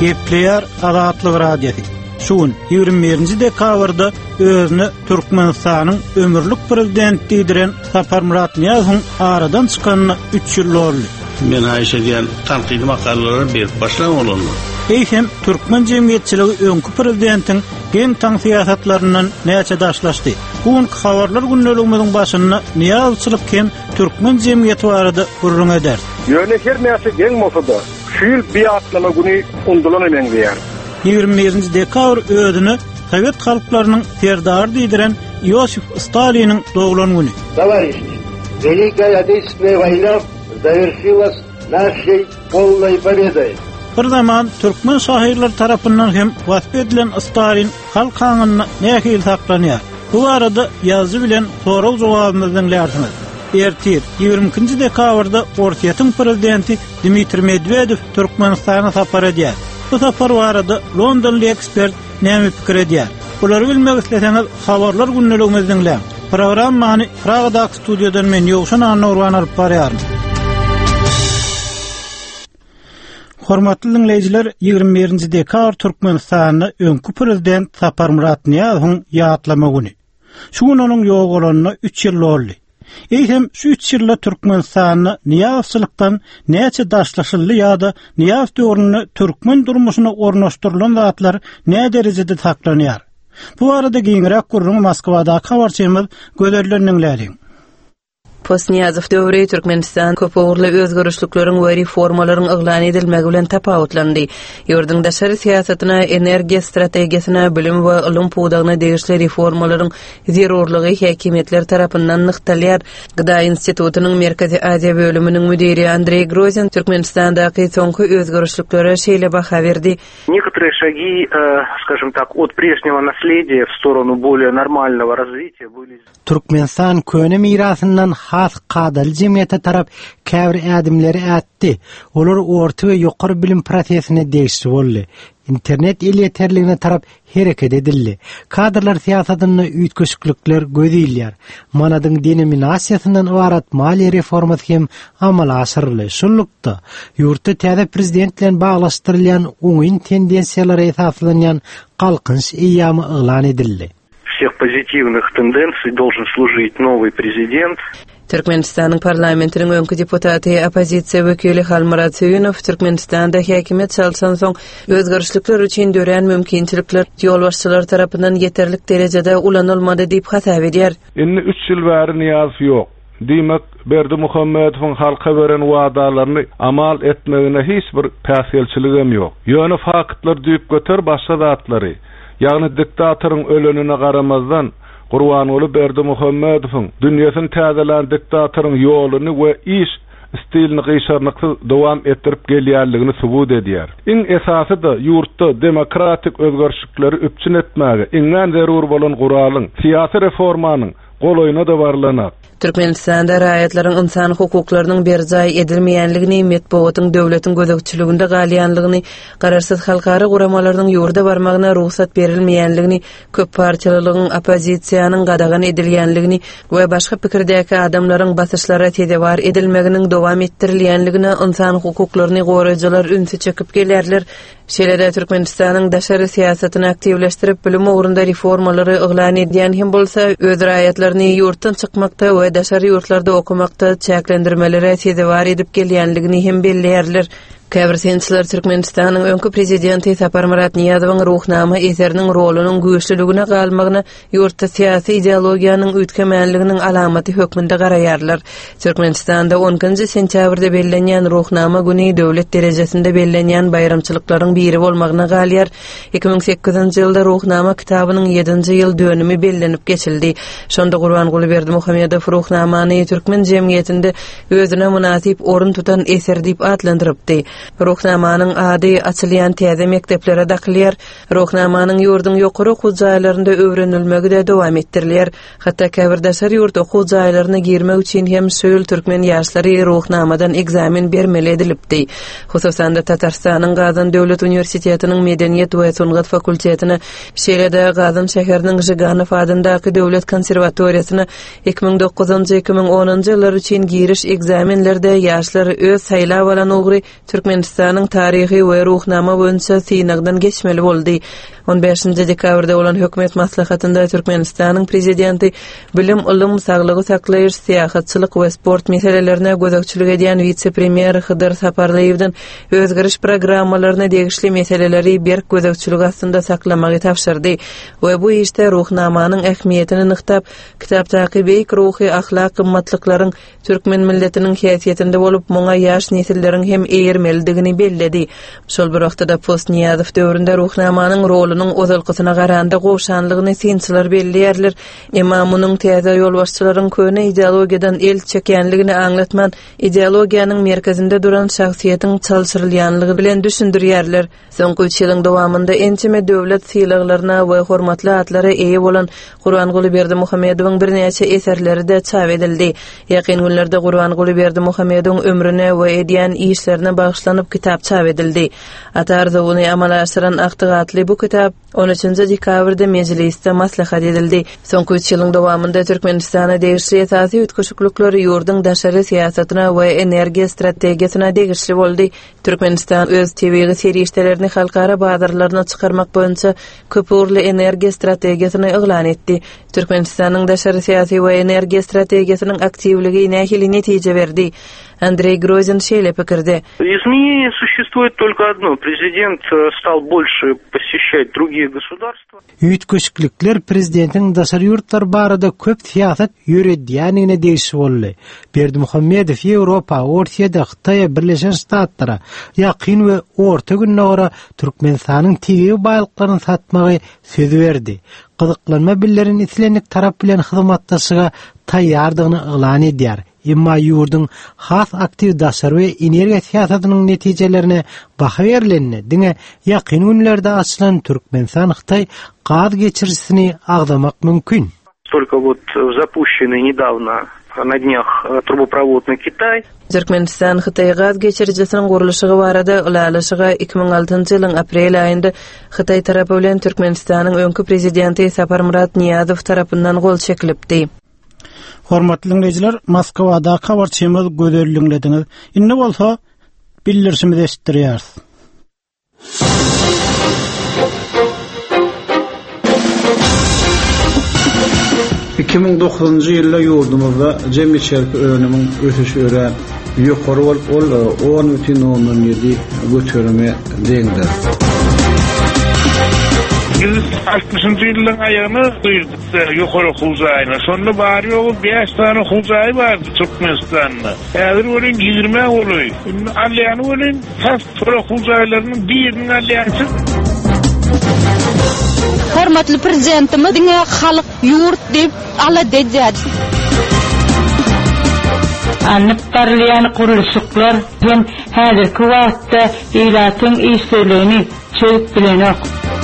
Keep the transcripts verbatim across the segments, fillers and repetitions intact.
Gepleýär Azatlyk radiosu. Şuň ýigirme birinji dekabrda özüni Türkmenistanyň ömürlük prezidenti diýdiren Sapar Murat Niýazowyň aradan çykanyna üç ýyl boldy. Men Aýşe diýen tanqidi makalary berip başlan bolanlar. Eýsem Türkmen jemgyýetçiligi öňkü prezidentiň geň taň siýasatlaryndan näçe daşlaşdy. Bugun habarlar günneligimiziň başyna Niýazowçylyk hem Türkmen jemgyýeti barada gurrun eder. Ýöne her näçe geň bolsa-da, şu ýyl biatlama güni undulan emen diýär. ýigirme birinji dekabr ödünü Sovet halklarynyň serdary diýdiren Iosif Staliniň doglan güni. Товарищи, Великая Отечественная война завершилась нашей полной победой. Bir zaman Türkmen şahirler tarapyndan hem wasp edilen Stalin halk haňyna nähil saklanýar. Bu arada ýazy bilen soraw jogabymyzy dinlersiniz. Ertir ýigirme ikinji dekabrda Orsiýatyň prezidenti Dmitri Medvedev Türkmenistana sapar edýär. Bu sapar barada Londonly ekspert näme pikir edýär? Bulary bilmek isleseňiz habarlar günneligimizi dinleň. Programmany Pragadaky studiýadan men Ýowşan Anurwan alyp barýarym. Hormatly dinleýijiler, ýigirme birinji dekabr Türkmenistanyň öňkü prezident Sapar Murat Niýazowyň ýatlama güni. Şu gün onuň ýok bolanyna üç ýyl boldy. Eýsem şu üç ýylda Türkmenistanyň Niýazowçylykdan näçe daşlaşyldy ýa-da Niýazow döwrüne türkmen durmuşyna ornaşdyrylan zatlar nä derejede saklanýar? Bu arada giňirek gurrun Moskwadaky habarçymyz göderlerinden läýin. Post-Niýazow döwri Türkmenistan köp ogurly özgörüşlikleriň we reformalaryň yglan edilmegi bilen tapawutlandy. Ýurdun daşary siýasatyna, energiýa strategiýasyna, bilim we ulum puwdagyna degişli reformalaryň zerurlygy häkimetler tarapyndan nyktalýar. Gyda institutynyň Merkezi Aziýa bölüminiň müdiri Andrey Grozin Türkmenistandaky soňky özgörüşliklere şeýle baha berdi. Некоторые шаги, скажем так, от прежнего наследия в сторону более нормального развития были. Türkmenistan köne mirasyndan has qadal jemgyýete tarap käbir ädimleri ätdi. Olar orta we ýokary bilim prosesine degişli boldy. İnternet elýeterligine tarap hereket edildi. Kadrlar siýasatyna üýtgeşiklikler gödýilýär. Manadyň denominasiýasyndan ibarat maliýe reformasy hem amala aşyrly. Şunlukda ýurtda täze prezident bilen baglaşdyrylýan oňyn tendensiýalary esaslanýan galkynç eýamy yglan edildi. Всех позитивных тенденций должен служить новый президент. Türkmenistanyň parlamentiniň öňkü deputaty opozisiýa wekili Halmurat Söýünow Türkmenistanda häkimet çalsan soň özgörüşlikler üçin dören mümkinçilikler ýolbaşçylar tarapyndan ýeterlik derejede ulanylmady diýip hata berýär. Inni üç ýyl bäri Niýazow ýok. Diýmek Berdimuhammedowyň halka beren wagdalaryny amal etmegine hiç bir päsgelçiligim ýok. Ýöne fakatlar düýüp göter başga zatlary. Ýagny diktatorun ölenine garamazdan Gurbanly Berdimuhammedowyň dünýäsini täzelän diktatorun ýoluny we iş stilini gyşarnyksyz dowam etdirip gelýärligini subut edýär. Iň esasy da ýurtda demokratik özgörüşlikleri öpçün etmäge iňňän zerur bolan guralyň syýasy reformanyň goloýuna da barlanak. Türkmenistanda raýatlaryň insan hukuklarynyň berjay edilmeýänligini, metbuatyň döwletiň gözegçiliginde galýanlygyny, gararsyz halkary guramalarynyň ýurda barmagyna ruhsat berilmeýänligini, köp parçalylygyň opozisiýanyň gadagan edilýänligini we başga pikirdäki adamlaryň basyşlara tedewar edilmeginiň dowam etdirilýänligini insan hukuklaryny goraýjylar ünsi çekip gelýärler. Şeýle Türkmenistanyň daşary siýasatyny aktivleşdirip bilim ugrunda reformalary yglan edýän hem bolsa öz raýatlaryny ýurtdan çykmakda we daşary ýurtlarda okumakda çäklendirmelere tedewar edip gelýänligini hem belleýärler. Käbir sensler Türkmenistanyň öňkü prezidenti Sapar Murat Niýazowyň ruhnama eseriniň rolunyň güýçliligine galmagyna ýurtda syýasy ideologiýanyň üýtgemänliginiň alamaty hökmünde garaýarlar. Türkmenistanda onuncu sentýabrda bellenýän ruhnama güni döwlet derejesinde bellenýän bayramçylyklaryň biri bolmagyna galýar. iki ming sekizinji ýylda ruhnama kitabynyň ýedinji ýyl dönümi bellenip geçildi. Şonda Gurbanly Berdimuhammedow ruhnamany türkmen jemgyýetinde özüne münasip orun tutan eser diýip adlandyrypdy. Ruhnamanyň ady açylýan täze mekteplere dakylýar. Ruhnamanyň ýurdun ýokary okuw jaýlarynda öwrenilmegi de dowam etdirilýär. Hatda käbir daşary ýurt okuw jaýlaryna girmek üçin hem şöýül türkmen ýaşlary ruhnamadan egzamin bermeli edilipdi. Hususan da Tatarstanyň Gazan Döwlet Uniwersitetiniň Medeniýet we Sungat fakultetine, şeýle-de Gazan şäheriniň Jiganow adyndaky Döwlet konserwatoriýasyna iki ming dokuzunji iki ming onunji ýyllar üçin giriş egzaminlerde ýaşlar öz saýlap alan ugry Türkmenistanyň taryhy we ruhnama boýunça synagdan geçmeli boldy. on beşinji dekabrda bolan hökümet maslahatynda Türkmenistanyň prezidenti bilim, ulum, saglygy saklaýyş, syýasatçylyk we sport meselelerine gözekçilik edýän vice-premier Hıdır Saparlaýewden özgeriş programmalaryna degişli meseleleri berk gözekçilik astynda saklamagy tapşyrdy we bu işte ruhnamanyň ähmiýetini nyktap, kitapdaky beýik ruhy ahlak gymmatlyklaryň türkmen milletiniň häsiýetinde bolup, muňa ýaş nesilleriň hem eýermelidigini belledi. Şol bir wagtda post-Niýazow döwründe ruhnamanyň rolunyň ozalkysyna garanda goşanlygyny synçylar bellýärler. Imamynyň täze ýolbaşçylaryň köne ideologiýadan el çekýänligini aňlatman, ideologiýanyň merkezinde duran şahsiýetiň çalşyrylýanlygy bilen düşündirýärler. Soňky üç ýylyň dowamında ençeme döwlet syýylaklaryna we hormatly atlara eýe bolan Gurbanguly Berdimuhammedowyň birnäçe eserleri de çap edildi. Ýakyn günlerde Gurbanguly Berdimuhammedowyň ömrüne we edýän işlerine bagşlanyp kitap çap edildi. Atarzyny amala aşyran aktygatly bu kitap on üçinji dekabrda meclisde maslahat edildi. Soňky üç ýylyň dowamında Türkmenistana degişli esasy ütköşüklükleri ýurdun daşary siýasatyna we energiýa strategiýasyna degişli boldy. Türkmenistan öz T V serişdelerini halkara bazarlaryna çykarmak boýunça köpürli energiýa strategiýasyny eglan etdi. Türkmenistanyň daşary siýasy we energiýa strategiýasynyň aktivligi nähili netije berdi. Андрей Грозин şeýle pikirde. Изменение существует только одно. Президент стал больше посещать другие государства. Ütköşüklikler prezidentiň daşary ýurtlar barada köp siýasat ýöredýänine degişi boldy. Berdimuhammedow Ýewropa, Ortaýa, Hytaýa, Birleşen Ştatlara, ýakyn we orta günnäre Türkmenistanyň T V baýlyklaryny satmagy söz berdi. Gyzyklanma billerin islenlik tarap bilen hyzmatdaşyga taýýardygyny eglan edýär. Emma ýurdun has aktiv daşary we energiýa siýasatynyň netijelerine baha berilende diňe ýakyn günlerde açylan Türkmenistan Hytaý gaz geçirjisini agdamak mümkin. Только вот запущенный недавно на днях трубопровод на Китай. Türkmenistan Hytaý gaz geçirjisiniň gurulşygy barada ulalaşyga iki ming altynjy ýylyň aprel aýynda Hytaý tarapy bilen Türkmenistanyň öňkü prezidenti Saparmurat Niýazow tarapyndan gol çekilipdi. Hormatly dinleyijiler, Moskwada habarçymyz gözelliňlediňiz. Indi bolsa bildirişimizi eşitdirýäris. iki ming dokuzunjy ýylda ýurdumyzda jemgyýetçilik öňüniň ösüşi ören ýokary bolup ol on бүтүн ондон ýedi götürme deňdir. altmışyncy ýylyň aýagyny duýduk ýokary huzaýyna. Şonda bar ýogy beş tane huzaý bardy Türkmenistanda. Häzir bolan ýygrime boly. Alýany bolan has huzaýlarynyň birini alýansy. Hormatly prezidentimiň halyk ýurt diýip ala dejýär. Anıp barlayan kuruluşuklar hem häzirki wagtda ýylatyň işlerini çöp bilenok.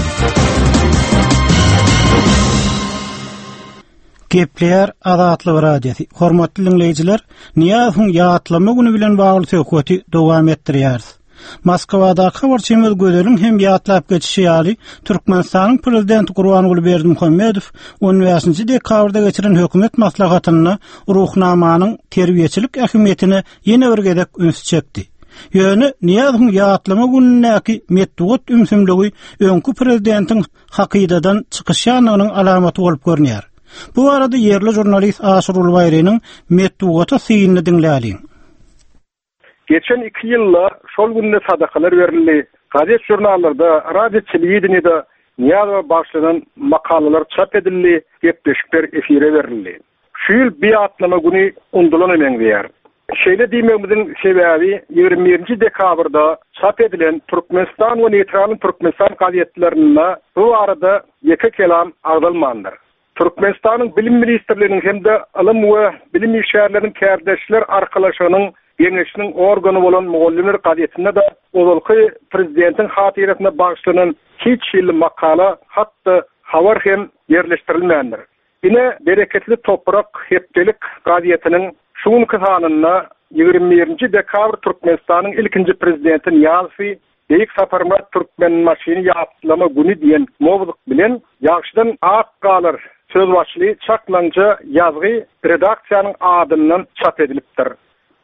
Gepler Azatlyk radiosi. Hormatly dinleyijiler, Niýazowyň ýatlama güni bilen bagly söhbeti dowam etdirýäris. Moskwada habarçymyz gözeliň hem ýatlap geçişi ýaly Türkmenistanyň prezidenti Gurbanguly Berdimuhammedow on beşinji dekabrda geçiren hökümet maslahatyna ruhnamanyň terbiýeçilik ähmiýetini ýene bir gezek üns çekdi. Ýöne Niýazowyň ýatlama günündäki metduat ümsümligi öňkü prezidentiň hakydadan çykyşýanynyň alamaty bolup görnýär. Bu arada yerli jurnalist Aşyr Ulbaýrynyň metduata syýyny dinläýin. Geçen iki yılla şol günde sadakalar verildi. Gazet jurnallarda, radio televizyonda Niýazow başlanan makalalar çap edildi, gepleşikler efire verildi. Şu yıl bir atlama günü undulan emeňdiýär. Şeýle diýmegimiziň sebäbi ýygrimi birinji dekabrda çap edilen Türkmenistan we Neytral Türkmenistan gazetlerinde bu arada ýeke kelam agdalmandyr. Türkmenistanyň bilim ministrliginiň hemde ilim we bilim işgärleriniň kärdeşler arkalaşygynyň Ýeňişiniň organy bolan Mugallimler gazetinde de ozalky prezidentiň hatyrasyna bagşlanan hiç ýyl makala hatda habar hem ýerleşdirilmändir. Ine bereketli toprak hepdelik gazetiniň şuňky sanyna ýygrimi birinji dekabr Türkmenistanyň ilkinji prezidenti Niýazow Beýik Saparmurat Türkmen maşyny ýatlama güni diýen mowzudyk bilen ýagşydan ak galar söz başly çaklanca ýazgy redaksiýanyň adyndan çap edilipdir.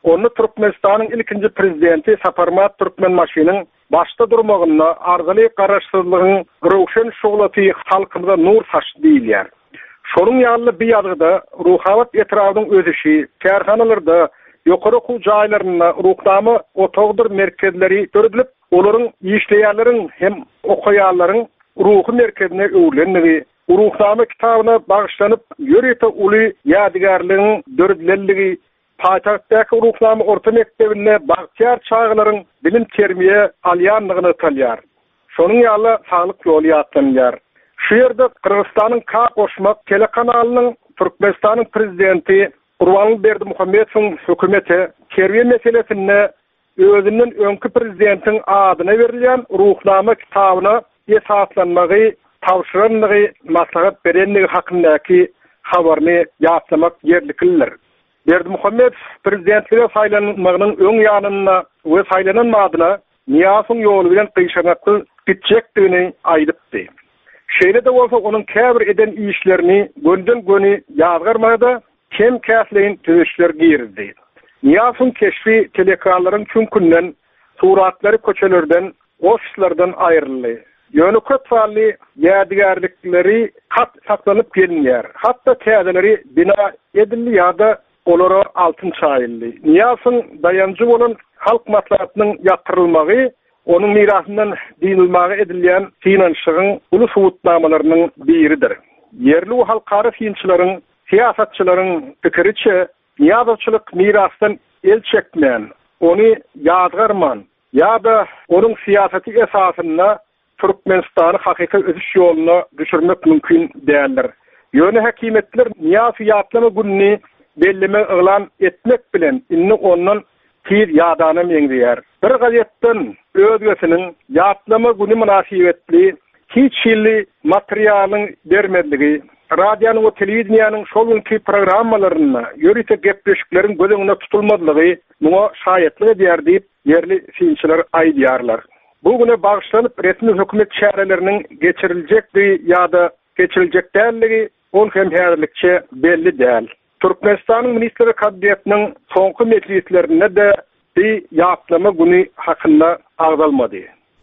onu Türkmenistan'ın ilkinci prezidenti Saparmat Türkmenbaşynyň başta durmagyna arzaly garaşsyzlygyň rowşan şoglaty halkymyza nur saçdy diýilýär. Şonuň ýaly bir ýagda ruhawat etrawynyň özüşi, kärhanalarda, ýokary okuw jaýlaryna ruhdamy otogdur merkezleri töredilip, olaryň işleýärleriň hem okuýarlaryň ruhy merkezine öwrenligi, ruhdamy kitabyna bagyşlanyp ýörete uly ýadygarlygyň döredilelligi, paýtaktdaky ruhlamy orta mektebine bagtyar çağlaryň bilim termiýe alýanlygyny talýar. Şonuň ýaly saglyk ýoly ýatlanýar. Şu ýerde Kırgızstanyň K Goşmak telekanalynyň Türkmenistanyň prezidenti Gurbanly Berdimuhammedowyň hökümeti terbiýe meselesinde özüniň öňkü prezidentiň adyna berilýän ruhnama kitabyna esaslanmagy, tawşyranlygy, maslahat berenligi hakyndaky habaryny ýatlamak ýerlikler. Berdimuhammedow prezidentlige saýlanmagynyň öň ýanyna we saýlanmagyna Niýasyň ýoly bilen gyşanakly gitjekdigini aýdypdy. Şeýle de bolsa onun käbir eden işlerini gönden göni ýazgarmada kem käsleýin tüzüşler girdi. Niýasyň keşfi telekanalaryň çünkünden suratlary köçelerden, ofislerden aýryldy. Ýöne köp fally ýadygarlykları kat saklanyp gelýär. Hatda täzeleri bina edildi ýa-da olary altyn çaýyldy. Niýasyň dayanjy bolan halk maslahatynyň ýatyrylmagy, onun mirasından dinilmagy edilýän finansyň ulus hukuknamalarynyň biridir. Yerli we halkara finçilaryň, siýasatçylaryň pikiriçe, ýazgyçylyk mirasdan el çekmän, ony ýazgarman, ýa-da onuň siýasaty esasyna Türkmenistany hakyky ödüş ýoluna düşürmek mümkin däldir. Ýöne häkimetler niýasy ýatlama günni belleme ıglan etmek bilen inni ondan tir ýadana meňdýär. Bir gazetden özgesiniň ýatlama güni münasibetli hiç ýyly materialyň bermedligi, radioň we telewizionyň şol günkü programmalaryna ýörite gepleşiklerin gözeňine tutulmadylygy muňa şaýatlyk edýär diýip yerli finçiler aýdýarlar. Bu güne bagyşlanyp resmi hökümet çäreleriniň geçiriljekdi ýa-da geçiriljekdälligi ol hem häzirlikçe belli däl. Türkmenistanyň ministri kabinetynyň soňky meclislerinde de bir ýatlama güni hakynda agdalmady.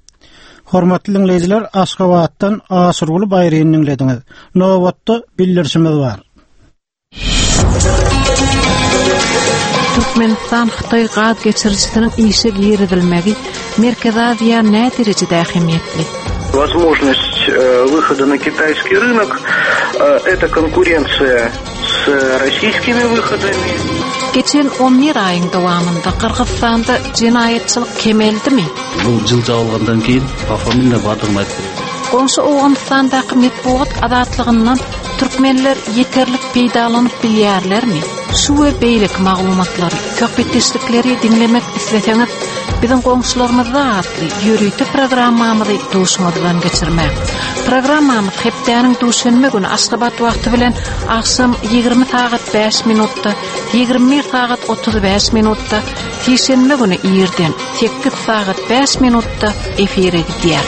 Hormatly dinleyijiler, Aşgabatdan Aşyrguly Baýryny dinlediňiz. Nowatda bildirişimiz bar. Türkmenistan Xitay gaz geçiricisinin işe giridilmegi Merkez Aziya ne derecede ähemiyetli? Возможность э, выхода на китайский рынок э, это конкуренция с российскими выходами. Geçen on bir ayın dowamında Kırgızstanda cinayetçilik kemeldimi? Bu jıl jabylgandan keyin Afamilne badygyny aýtdy. Goňşy Owganistandaky medeniýet adatlygynyň türkmenler yeterlik peýdalanyp bilýärlermi? Şu we beýlik maglumatlary, köpetişlikleri dinlemek isleseňiz, biziň goňşularymyzda atly ýörüýte programmamyzy duşmadydan geçirmek. Programmamyz hepdeniň duşanma güni Aşgabat wagty bilen akşam ýygrimi saat beş minutda, ýygrimi saat otuz beş minutda, şeýşembe güni ýerden sekiz saat beş minutda efire gidýär.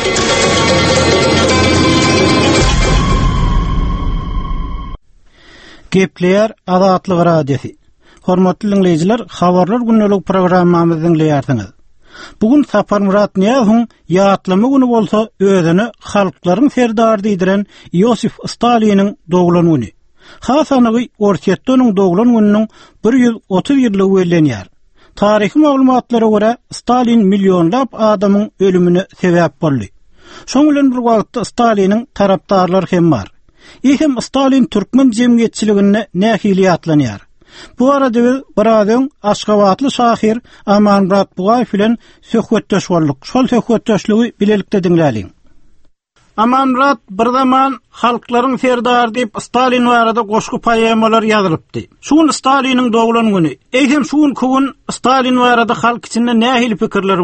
Gepleýär Azatlyk radiosi. Hormatly dinleyijiler, habarlar günnelik programmamyzy dinleýärsiňiz. Bugun Sapar Murat Niýazowyň ýatlama güni bolsa özüni halklaryň serdary diýdiren Ýosif Staliniň doglan güni. Hasanygy orsiýetde onuň doglan güniniň bir ýüz otuz ýyllygy wellenýär. Taryhy maglumatlara görä Stalin millionlap adamyň ölümine sebäp boldy. Şoň bilen bir wagtda Staliniň tarapdarlary hem bar. Ehem Stalin Türkmen jemgyýetçiligine nähili atlanýar. Bu arada biz birazdan Aşgabatly şahyr Amanmurat Bugaýew bilen söhbetdeş boldyk. Şol söhbetdeşligi bilelikde dinläliň. Amanmurat bir zaman halklaryň serdary diýip Stalin barada goşky poemalar ýazylypdy. Şuň Staliniň doglan güni. Ehem şuň gün Stalin barada halk içinde nähili pikirler bar?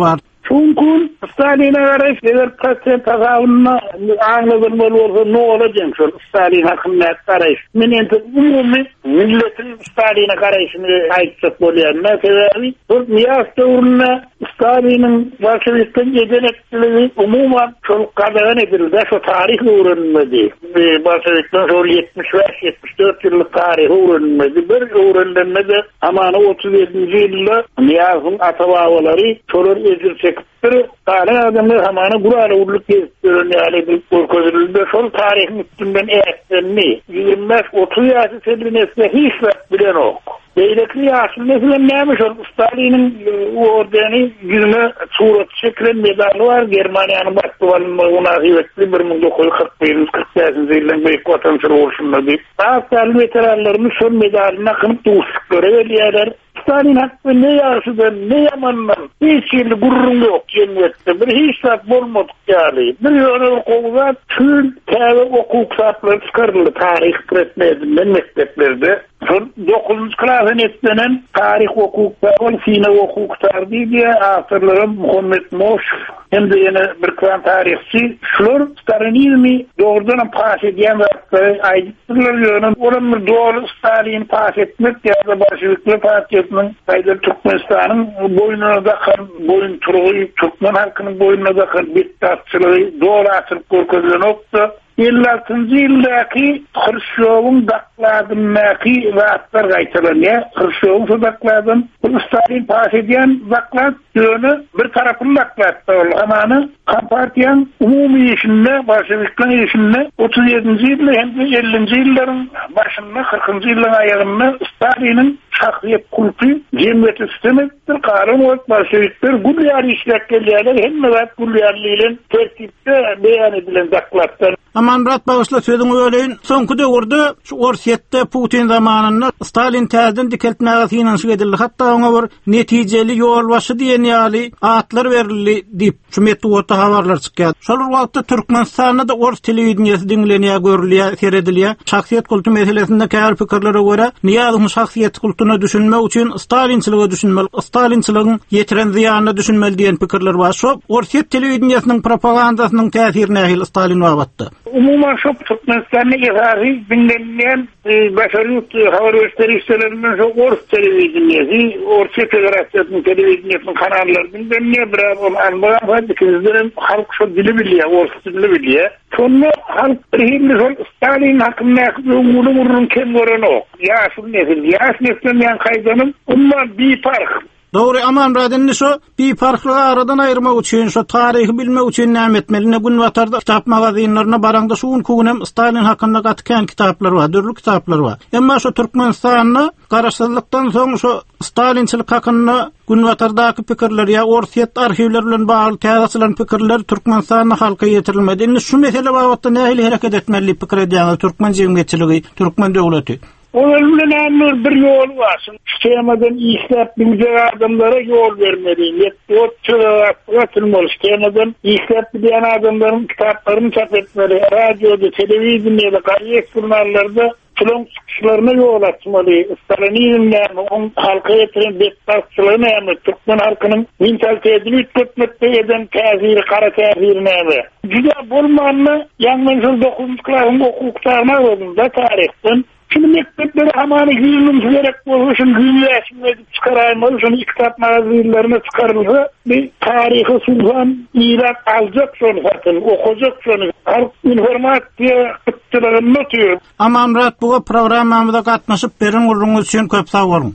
Çünkü Stalin'e karşı eğer patent tazavunna anladırmalı olsa ne olacak? Stalin hakkında karşı. Men enti umumi milletin Stalin'e karşısını aytsak bolýarna sebebi bu miyas döwründe Stalin'in Bolşevikten gelenekçiliği umuman çok qadağan edildi. Şu tarih öğrenilmedi. Bolşevikten sonra yetmiş beş yetmiş dört yıllık tarih öğrenilmedi. Bir öğrenilmedi. Ama otuz yedinci yılda Niyaz'ın atababaları çolar ezil çekiptir. Tarih adamı hamanı buraya uğurluk gezdirin yani bir korkuzulunda sol tarihin üstünden eğitmenli. yirmi beş otuz yaşı sedrinesine hiç vakt bilen ok. Beylikli yaşlı mesela neymiş ol? Stalin'in ordeni yüzüne surat şeklen medalı var. Germaniyanın baktıvalının nasibetli bir bin dokuz yüz kırk bir kırk beşinci yılın büyük vatandaşı oluşunda deyip. Askerli veteranlarını son medalına kınıp doğuştukları veriyorlar. Stalin hakkında ne yaşıdan, ne yamandan, hiç yerli gururum yok cemiyette. Bir hiç saat bolmadık yani. Bir yönü kovuda tüm tevbe okul kitapları çıkarıldı tarih öğretmeninden mekteplerde. Son dokuzuncu klasın etlenen tarih hukukları, sine hukukları diye asırlarım Muhammed Moş hem de yine bir kılan tarihçi şular Stalinizmi doğrudan pas ediyen vakti aydınlar yönü onun doğru Stalin pas etmek ya da Bolşevikli Partiyasının Haydar Türkmenistan'ın boynuna dakan boyun turuğu Türkmen halkının boynuna dakan bittatçılığı doğru atılıp korkuduğu nokta elli altıncı yıldaki Hırşov'un dakladındaki vaatlar gaytalanıyor. Hırşov'un şu dakladın Stalin pas ediyen daklad yönü bir tarafın daklattı ol. Amanı Kompartiyan umumi işinde, Bolşeviklerin işinde otuz yedinci yılda hem de ellinci yılların başında, kırkıncı yılların ayağında Stalin'in şahsiyet kultu cemiyeti sistemektir. Karın olarak Bolşevikler Gulyar işlekkeliyerler hem de Gulyarlı'yla tertipte beyan edilen daklatlar. Aman Murat bağışla sözünü öleyin. Sonku döwürde şu Orsiyette Putin zamanında Stalin täzeden dikeltmäge finansiýa edildi. Hatta ona bir netijeli ýol başy diýen ýaly atlar berildi diýip şu metodda habarlar çykýar. Şol wagtda Türkmenistanda da Ors telewizionyasy dinlenýär, görülýär, seredilýär. Şahsiýet kultu meselesinde käýär pikirlere görä, Niýazyň şahsiýet kultuny düşünmek üçin Stalinçylygy düşünmeli, Stalinçylygyň ýetiren ziýanyny düşünmeli diýen pikirler bar. Şu Orsiyet telewizionyasynın propagandasynyň täsiri nähil Stalin wagtda? Umuman şu Türkmenistan'da izahı dinlenilen e, başarılı haber gösterişlerinden şu Ors televizyonyası, Ors Federasyonunun televizyonunun kanalları dinleniyor. Biraz onu anlayan var. Bizlerin halk şu dili biliyor, Ors dili biliyor. Sonra halk rehimli Stalin hakkında umulu vururun ken gören o. Yaşın nesil, yaş nesilden yan kaydanın onunla bir fark. Doğru aman radinni şu bir farklı aradan ayırmak için, şu tarihi bilmek için näme etmeli? Ne gün vatarda kitap magazinlerine baranda şuun kugunem Stalin hakkında gatken kitaplar var, dürlü kitaplar var. Emma şu Türkmenistan'na garaşsızlıktan soň şu Stalinçilik hakkında gün vatardaki pikirler ya Orsiyet arşivler bilen bağlı täzesilen pikirler Türkmenistan'a halka yetirilmedi. Indi şu mesele bagtda nähili hareket etmeli pikir edýän Türkmen jemgyýetçiligi, Türkmen döwleti? O ölümlenen bir yol var. Sistemadan işlep bilecek adamlara yol vermeli. O atılmalı. Sistemadan işlep bilen adamların kitaplarını çap etmeli. Radyoda, televizyonda, kariyer jurnallarda Çılın çıkışlarına yol açmalı. Stalinizmden, on halka yetiren bektaşçılığına yani Türkmen halkının mentalitesini ütkötmekte eden tesiri, kara tesirine yani. Güzel bulmanlı, yanlış dokuzuncu klasın hukuklarına oldum da tarihten. Şimdi mektepleri hamanı yüzünün sülerek oluşun günyasını edip çıkaraymalı. Şunu kitap magazinlerine çıkarılsa bir tarihi sulhan ilan alacak şunu zaten, okuyacak şunu. Halk informasiya kıttılığını notuyor. Ama Murat bu programmamıza katlaşıp berin urunuz için köp sağ olun.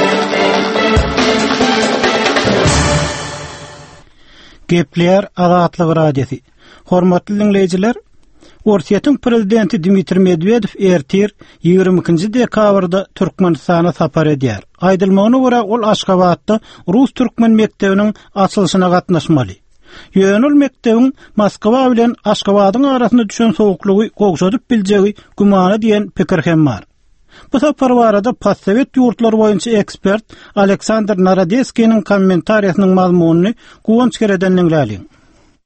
Gepler Azatlyk Radiosu. Hormatly dinleyijiler, Orsiýetin prezidenti Dmitri Medvedev ertir ýygrimi ikinji dekabrda Türkmenistana sapar edýär. Aýdylmagyna görä ol Aşgabatda Rus türkmen mekdebiniň açylyşyna gatnaşmaly. Ýönül mekdebiň Moskwa bilen Aşgabatyň arasynda düşen sowuklugy gogşadyp biljegi gumana diýen pikir hem bar. Bu sapar barada postsovet ýurtlary boýunça ekspert Aleksandr Narodeskiň kommentariýasynyň mazmunyny goňç kereden dinläliň.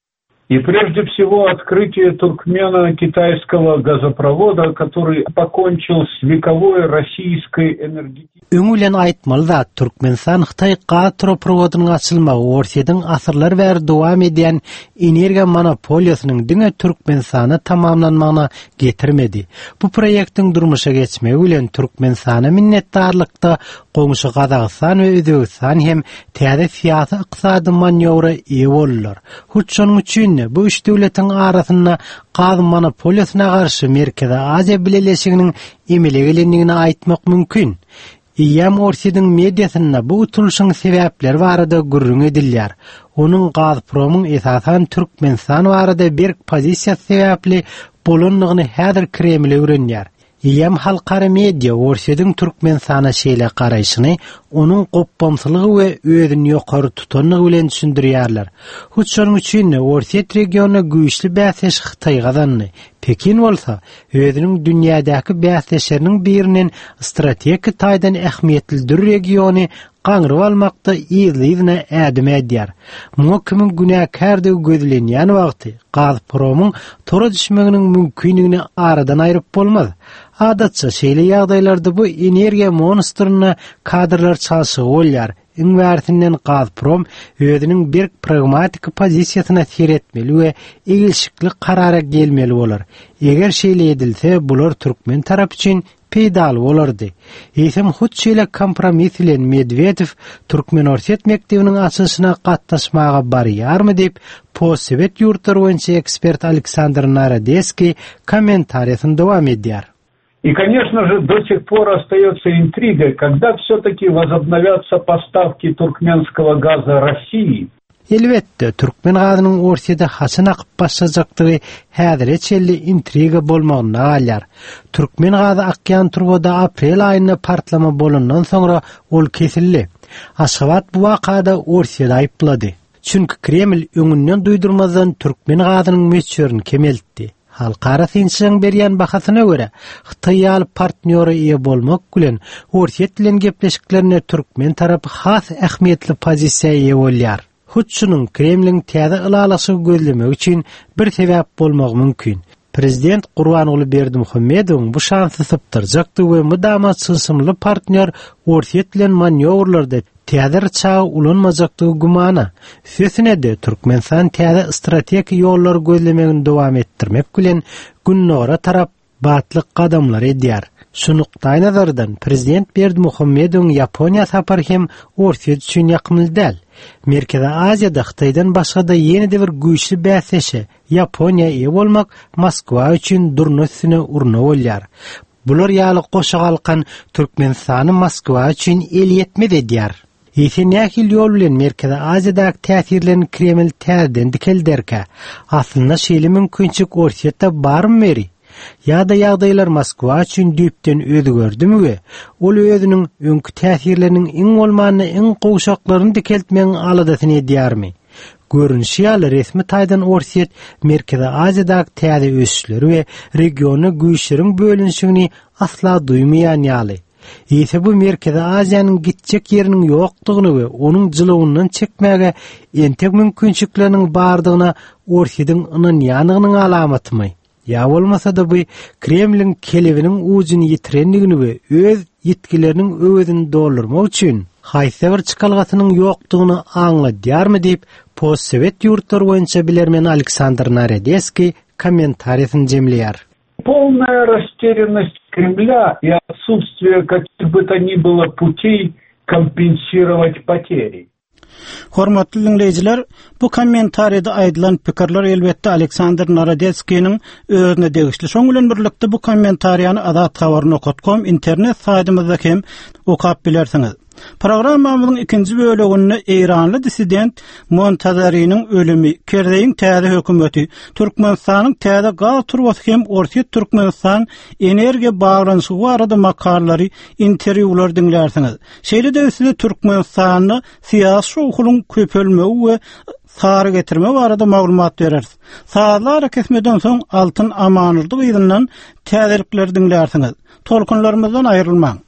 И прежде всего открытие туркмено-китайского газопровода, который покончил с вековой российской энергетикой. Öňülen aýtmaly zat Türkmenistan Xitay gazoprowodynyň açylmagy ortadan asyrlar bäri dowam edýän energiýa monopoliýasynyň diňe Türkmenistany tamamlanmagyna getirmedi. Bu proýektiň durmuşa geçmegi bilen Türkmenistana minnetdarlykda goňşy Gazagystan we Özbegistan hem täze fiýasy ykdysady manewra ýe bollar. Şonuň üçin bu üç döwletiň arasynda gaz monopoliýasyna garşy Merkezi Aziýa Birleşiginiň emele gelendigini aýtmak mümkin. İýem Orsiýanyň mediasynda bu utuluşyň sebäpleri barada gürrüň edilýär. Onuň Gazpromyň esasan Türkmenistan barada bir pozisiýasy sebäpli bolanlygyny häzir Kreml öwrenýär. İýem halkara media Orsiýanyň Türkmenistana şeýle garaýşyny, onuň gopbamsylygy we özüni ýokary tutanlygy bilen düşündirýärler. Şonuň üçin Orsiýa regionuna güýçli bäsleş Xitay gazandy. Pekin bolsa, özüniň dünýädäki bäsleşleriniň birinin strategik taýdan ähmiýetli bir regiony gaňryp almakda ýyly-ýylyna ädim edýär. Muňa kimin günäkärdi gözlenýän wagty Gazpromyň tora düşmeginiň mümkinligini aradan aýryp bolmaz. Adatça şeýle ýagdaýlarda bu energiýa monstruny kadrlar çalşygy bolýar. Iň wärtinden Gazprom özüniň bir pragmatik pozisiýasyna seretmeli we egilşikli karara gelmeli bolar. Eger şeýle edilse, bular Türkmen tarap üçin peýdal bolardy. Eýsem hut şeýle kompromis bilen Medvedew Türkmen Orsiýet mekdebiniň açylyşyna gatnaşmaga barýarmy dep postsovet ýurtlar boýunça ekspert Aleksandr Narodецкий kommentariýasyny dowam edýär. И, конечно же, до сих пор остается интригой, когда все-таки возобновятся поставки туркменского газа России. Elbette, Türkmen gazynyň Orsiýada haçan akyp başlajakdygy häzire çelli intriga bolmagyna galýar. Türkmen gazy akýan turgoda aprel aýynda partlama bolandan soňra ol kesildi. Aşgabat bu wakada Orsiýada aýplady. Çünki Kreml öňünden duýdurmazdan Türkmen gazynyň meçhörüni kemeltdi. Halkara tinçliň berýän bahasyna görä, Xitay ýaly partnýory ýa bolmak bilen Orsiýet bilen gepleşiklerine Türkmen tarapy has ähmiýetli pozisiýa ýa bolýar. Hutçunyň Kremliň täze ılalasy gözlemek üçin bir sebäp bolmagy mümkin. Prezident Gurbanoğlu Berdimuhammedowyň bu şansy sypdyrjakdy we mudamat sysymly partnýor Orsiýet bilen manewrlarda täze çağa ulanmajakdygy gumana. Sösüne de Türkmenistan täze strategik ýollar gözlemegini dowam etdirmek bilen günnora tarap batlyk gadamlar edýär. Şunukdaý nazardan Prezident Berdimuhammedowyň Ýaponiýa sapary hem Orsiýet üçin ýakymly däl. Merkezi Aziýada Xitaydan başga-da ýene-de bir güýçli bäsleşe Ýaponiýa ýa bolmak Moskwa üçin durnasyna urna bolýar. Bular ýaly goşa galkan Türkmenistany Moskwa üçin el ýetmez edýär. Ýetenäkil ýol bilen Merkezi Aziýadaky täsirlerini Kreml täzeden dikelderkä, aslynda şeýle mümkinçilik Orsiýetde barmy? Ýa-da ýagdaýlar Moskwa üçin düýpden özgördümi we ol özüniň öňkü täsirleriniň iň bolmanyny iň gowşaklaryny dikeltmegiň aladasyny edýärmi? Görünüşi ýaly resmi taýdan Orsiýet Merkezi Aziýadaky täze ösüşleri we regiona güýçleriň bölünşigini asla duýmaýan ýaly. Ýa-da bu Merkezi Aziýanyň gitjek ýeriniň ýokdugyny we onuň jylawyndan çekmäge entek mümkinçilikleriniň bardygyna Orsiýetiň ynanýanygynyň alamatymy? Ya bolmasa da bu Kremlin kelebiniň ujuny ýitirenligini we öz ýetkileriniň öwedini doldurmak üçin haýsy bir çykalgasynyň ýokdugyny aňladýarmy diýip postsovet ýurtlar boýunça bilermen Aleksandr Narodецкий kommentariýasyny jemleýär. Полная растерянность Кремля и отсутствие каких бы то ни было путей компенсировать потери. Hormatly dinleyijiler, bu kommentariýada aýdylan pikirler elbetde Aleksandr Narodецкийniň özüne degişli. Şoň bilen birlikde bu kommentariýany Azat habar nokta com internet saýtymyzda hem okap bilersiňiz. Programmamyzyň ikinji böleginde Eýranly dissident Montazariň ölümi, Kerdeýiň täze hökümeti, Türkmenistanyň täze gaz turbasy hem Orsiýet Türkmenistan energiýa baglanyşy barada makalary, interwýular dinlersiňiz. Şeýle-de size Türkmenistanyň syýasy şowkulyň köpelmegi we sary getirme barada maglumat bereriz. Saatlar kesmeden soň altyn amanyrdyk ýylyndan täzelikler dinlersiňiz. Tolkunlarymyzdan aýrylmaň.